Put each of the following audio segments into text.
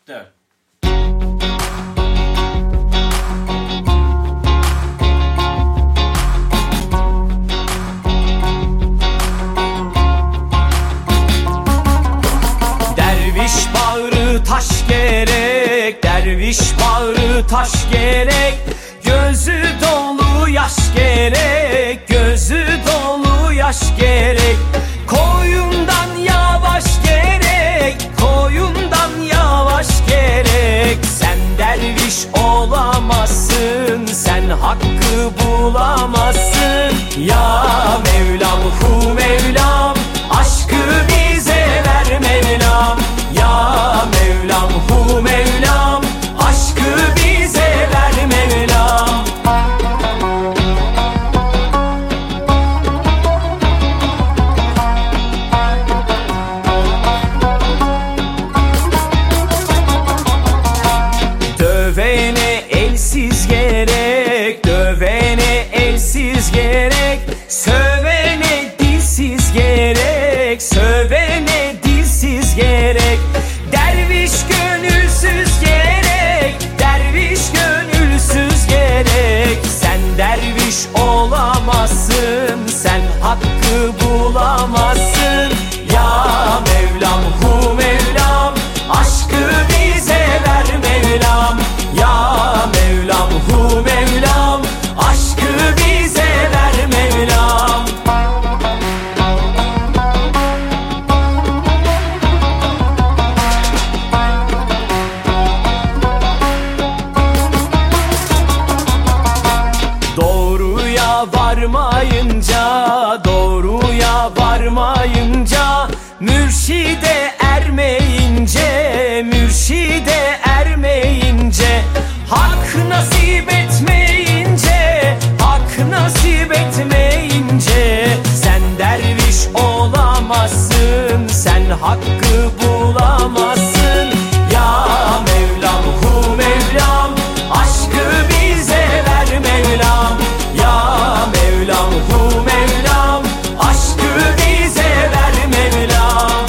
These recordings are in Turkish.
4. Derviş bağrı taş gerek, derviş bağrı taş gerek. Gözü dolu yaş gerek, gözü dolu yaş gerek. Koyundan yavaş gerek, koyundan yavaş gerek. Sen derviş olamazsın, sen hakkı bulamazsın. Ya Mevlam hu Mevlam, aşkı bize ver Mevlam. Ya Mevlam hu Mevlam, aşkı bize ver Mevlam. Dövene elsiz gerek, dövene elsiz gerek. Sövene dilsiz gerek, sövene dilsiz gerek. Derviş gönülsüz gerek, derviş gönülsüz gerek. Sen derviş olamazsın, sen hakkı bulamazsın. Ya Mevlam hu Mevlam, aşkı bize ver Mevlam. Ya Mevlam hu Mevlam, aşkı bize ver Mevlam. Doğruya varmayınca, doğruya varmayınca, mürşide ermeyince, mürşide ermeyince, hak nasip etmeyince, hak nasip etmeyince. Sen derviş olamazsın, sen hakkı bulamazsın. Ya Mevlam hu Mevlam, aşkı bize ver Mevlam. Ya Mevlam hu Mevlam, aşkı bize ver Mevlam.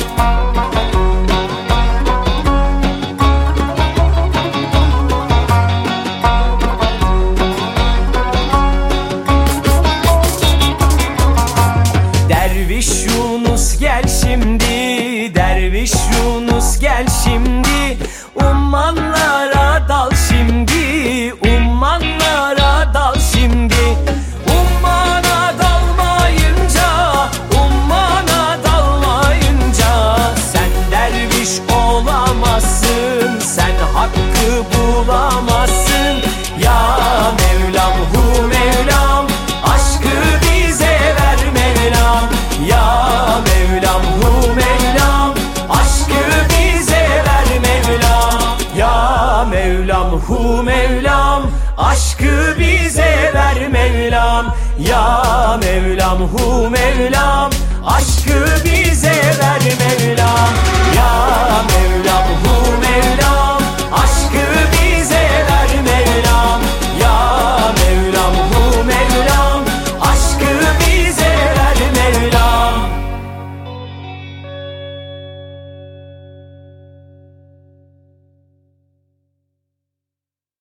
Derviş Yunus gel şimdi, derviş Yunus gel şimdi. Ummanlara dal şimdi, ummanlara dal şimdi. Ummana dalmayınca, ummana dalmayınca, sen derviş olamazsın, sen hakkı bulamazsın. Ya Mevlam hu Mevlam, aşkı bize ver Mevlam. Ya Mevlam hu Mevlam, aşkı bize ver Mevlam. Ya Mevlam hu Mevlam, aşkı bize ver Mevlam. Ya Mevlam hu Mevlam, aşkı bize ver Mevlam. Ya Mevlam